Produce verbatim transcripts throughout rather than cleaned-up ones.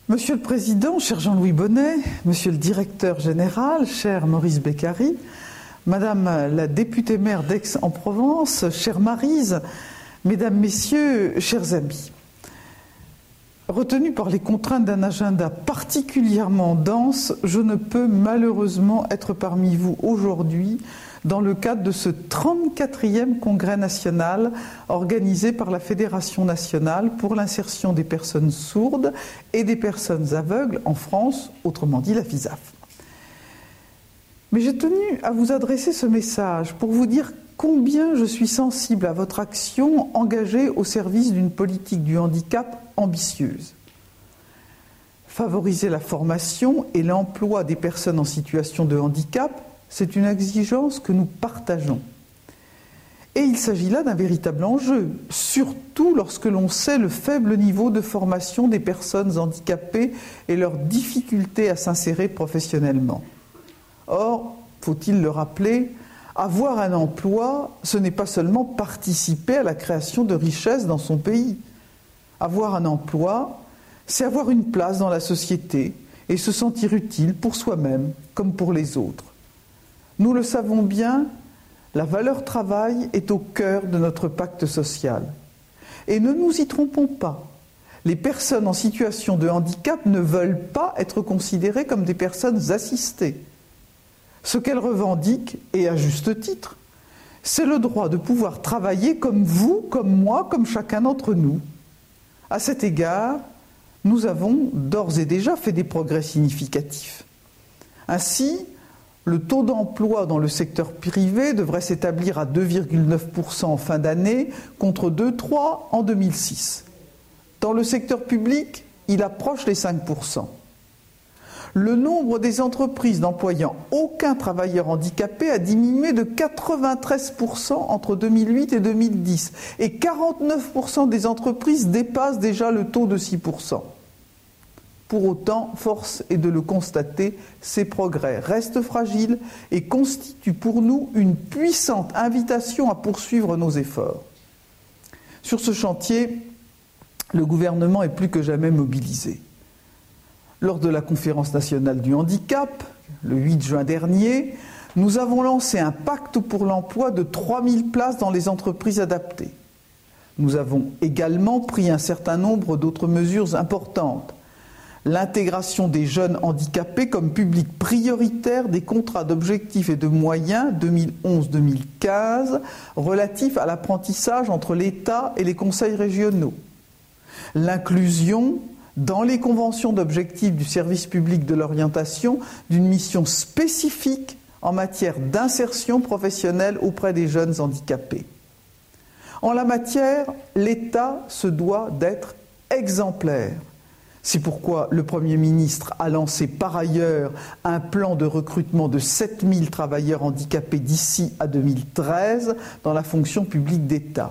Monsieur le Président, cher Jean-Louis Bonnet, Monsieur le Directeur Général, cher Maurice Beccari, Madame la députée maire d'Aix-en-Provence, chère Maryse, Mesdames, Messieurs, chers amis. Retenu par les contraintes d'un agenda particulièrement dense, je ne peux malheureusement être parmi vous aujourd'hui dans le cadre de ce trente-quatrième congrès national organisé par la Fédération nationale pour l'insertion des personnes sourdes et des personnes aveugles en France, autrement dit la FISAF. Mais j'ai tenu à vous adresser ce message pour vous dire combien je suis sensible à votre action engagée au service d'une politique du handicap ambitieuse. Favoriser la formation et l'emploi des personnes en situation de handicap, c'est une exigence que nous partageons. Et il s'agit là d'un véritable enjeu, surtout lorsque l'on sait le faible niveau de formation des personnes handicapées et leur difficulté à s'insérer professionnellement. Or, faut-il le rappeler, avoir un emploi, ce n'est pas seulement participer à la création de richesses dans son pays. Avoir un emploi, c'est avoir une place dans la société et se sentir utile pour soi-même comme pour les autres. Nous le savons bien, la valeur travail est au cœur de notre pacte social. Et ne nous y trompons pas, les personnes en situation de handicap ne veulent pas être considérées comme des personnes assistées. Ce qu'elles revendiquent, et à juste titre, c'est le droit de pouvoir travailler comme vous, comme moi, comme chacun d'entre nous. À cet égard, nous avons d'ores et déjà fait des progrès significatifs. Ainsi, le taux d'emploi dans le secteur privé devrait s'établir à deux virgule neuf pour cent en fin d'année, contre deux virgule trois pour cent en deux mille six. Dans le secteur public, il approche les cinq pour cent. Le nombre des entreprises n'employant aucun travailleur handicapé a diminué de quatre-vingt-treize pour cent entre deux mille huit et deux mille dix, et quarante-neuf pour cent des entreprises dépassent déjà le taux de six pour cent. Pour autant, force est de le constater, ces progrès restent fragiles et constituent pour nous une puissante invitation à poursuivre nos efforts. Sur ce chantier, le gouvernement est plus que jamais mobilisé. Lors de la conférence nationale du handicap, le huit juin dernier, nous avons lancé un pacte pour l'emploi de trois mille places dans les entreprises adaptées. Nous avons également pris un certain nombre d'autres mesures importantes. L'intégration des jeunes handicapés comme public prioritaire des contrats d'objectifs et de moyens deux mille onze deux mille quinze relatifs à l'apprentissage entre l'État et les conseils régionaux. L'inclusion dans les conventions d'objectifs du service public de l'orientation d'une mission spécifique en matière d'insertion professionnelle auprès des jeunes handicapés. En la matière, l'État se doit d'être exemplaire. C'est pourquoi le Premier ministre a lancé par ailleurs un plan de recrutement de sept mille travailleurs handicapés d'ici à deux mille treize dans la fonction publique d'État.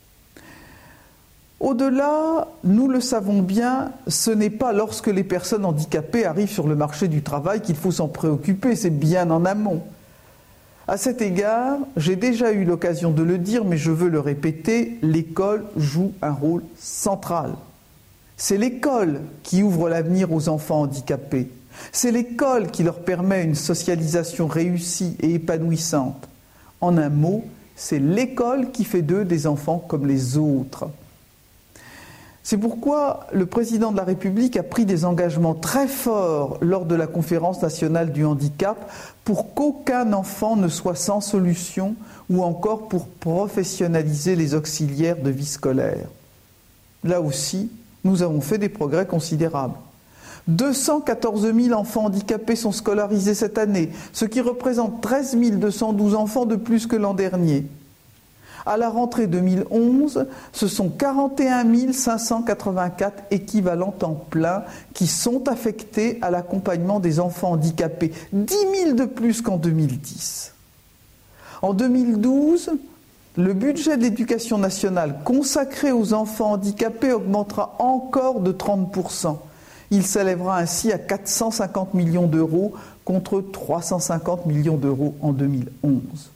Au-delà, nous le savons bien, ce n'est pas lorsque les personnes handicapées arrivent sur le marché du travail qu'il faut s'en préoccuper, c'est bien en amont. À cet égard, j'ai déjà eu l'occasion de le dire, mais je veux le répéter, l'école joue un rôle central. C'est l'école qui ouvre l'avenir aux enfants handicapés. C'est l'école qui leur permet une socialisation réussie et épanouissante. En un mot, c'est l'école qui fait d'eux des enfants comme les autres. C'est pourquoi le président de la République a pris des engagements très forts lors de la conférence nationale du handicap pour qu'aucun enfant ne soit sans solution ou encore pour professionnaliser les auxiliaires de vie scolaire. Là aussi, nous avons fait des progrès considérables. deux cent quatorze mille enfants handicapés sont scolarisés cette année, ce qui représente treize mille deux cent douze enfants de plus que l'an dernier. À la rentrée deux mille onze, ce sont quarante et un mille cinq cent quatre-vingt-quatre équivalents temps plein qui sont affectés à l'accompagnement des enfants handicapés, dix mille de plus qu'en deux mille dix. En deux mille douze, le budget de l'éducation nationale consacré aux enfants handicapés augmentera encore de trente pour cent. Il s'élèvera ainsi à quatre cent cinquante millions d'euros contre trois cent cinquante millions d'euros en deux mille onze.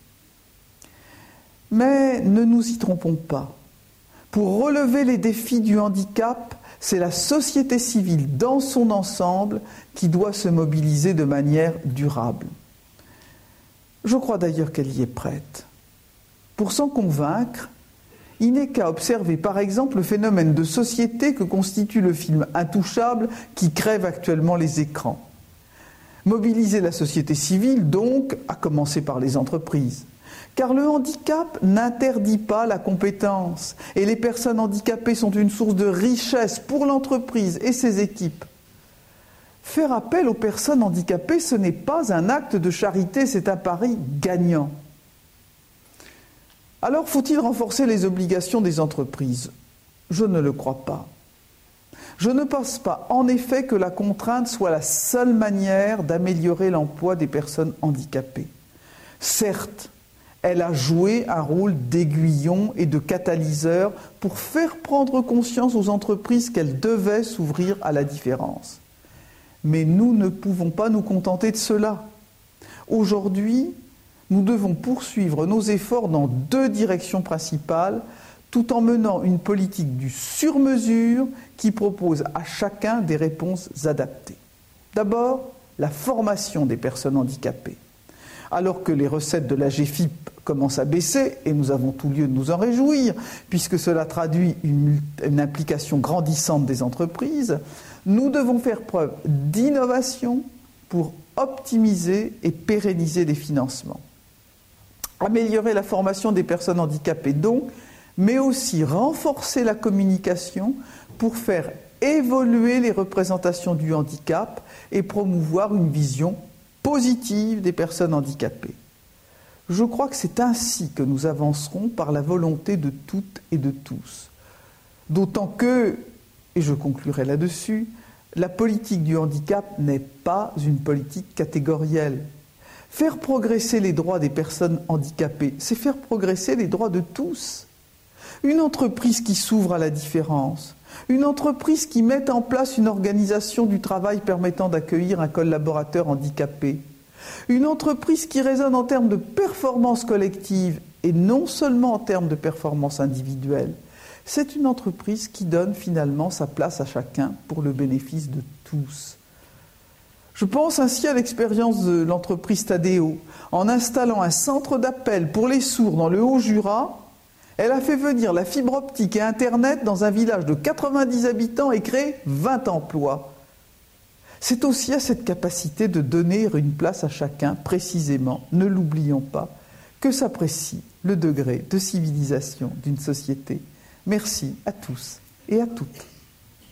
Mais ne nous y trompons pas. Pour relever les défis du handicap, C'est la société civile dans son ensemble qui doit se mobiliser de manière durable. Je crois d'ailleurs qu'elle y est prête. Pour s'en convaincre, il n'est qu'à observer par exemple le phénomène de société que constitue le film Intouchable qui crève actuellement les écrans. Mobiliser la société civile, donc, à commencer par les entreprises. Car le handicap n'interdit pas la compétence et les personnes handicapées sont une source de richesse pour l'entreprise et ses équipes. Faire appel aux personnes handicapées, ce n'est pas un acte de charité, c'est un pari gagnant. Alors, faut-il renforcer les obligations des entreprises ? Je ne le crois pas. Je ne pense pas, en effet, que la contrainte soit la seule manière d'améliorer l'emploi des personnes handicapées. Certes, elle a joué un rôle d'aiguillon et de catalyseur pour faire prendre conscience aux entreprises qu'elles devaient s'ouvrir à la différence. Mais nous ne pouvons pas nous contenter de cela. Aujourd'hui, nous devons poursuivre nos efforts dans deux directions principales, tout en menant une politique du sur-mesure qui propose à chacun des réponses adaptées. D'abord, la formation des personnes handicapées. Alors que les recettes de la G F I P commencent à baisser, et nous avons tout lieu de nous en réjouir, puisque cela traduit une, une implication grandissante des entreprises, nous devons faire preuve d'innovation pour optimiser et pérenniser les financements. Améliorer la formation des personnes handicapées donc, mais aussi renforcer la communication pour faire évoluer les représentations du handicap et promouvoir une vision positive des personnes handicapées. Je crois que c'est ainsi que nous avancerons par la volonté de toutes et de tous. D'autant que, et je conclurai là-dessus, la politique du handicap n'est pas une politique catégorielle. Faire progresser les droits des personnes handicapées, c'est faire progresser les droits de tous. Une entreprise qui s'ouvre à la différence, une entreprise qui met en place une organisation du travail permettant d'accueillir un collaborateur handicapé, une entreprise qui raisonne en termes de performance collective et non seulement en termes de performance individuelle, c'est une entreprise qui donne finalement sa place à chacun pour le bénéfice de tous. Je pense ainsi à l'expérience de l'entreprise Tadeo. En installant un centre d'appel pour les sourds dans le Haut-Jura, elle a fait venir la fibre optique et Internet dans un village de quatre-vingt-dix habitants et créé vingt emplois. C'est aussi à cette capacité de donner une place à chacun, précisément, ne l'oublions pas, que s'apprécie le degré de civilisation d'une société. Merci à tous et à toutes.